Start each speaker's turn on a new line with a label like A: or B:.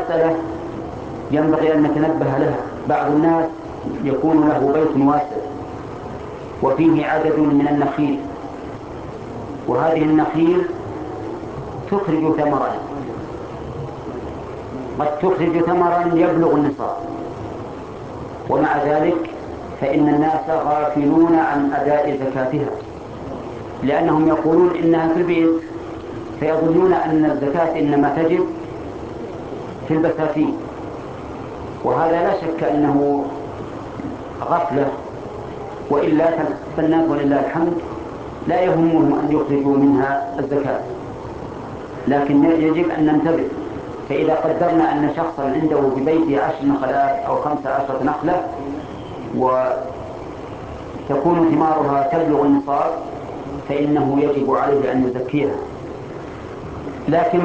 A: مسألة ينبغي أن نتنبه لها. بعض الناس يكون له بيت واسع وفيه عدد من النخيل، وهذه النخيل تخرج ثمرا، قد تخرج ثمرا يبلغ النصاب، ومع ذلك فإن الناس غافلون عن أداء زكاتها، لأنهم يقولون إنها في البيت، فيظنون أن الزكاة إنما تجب في البساتين، وهذا لا شك أنه غفلة. وإلا فالناس ولله الحمد لا يهمهم أن يخرجوا منها الزكاة، لكن يجب أن ننتبه. فإذا قدرنا أن شخصا عنده ببيته 10 نخلات أو 15 نخلة وتكون ثمارها تبلغ النصاب، فإنه يجب عليه أن يزكيها. لكن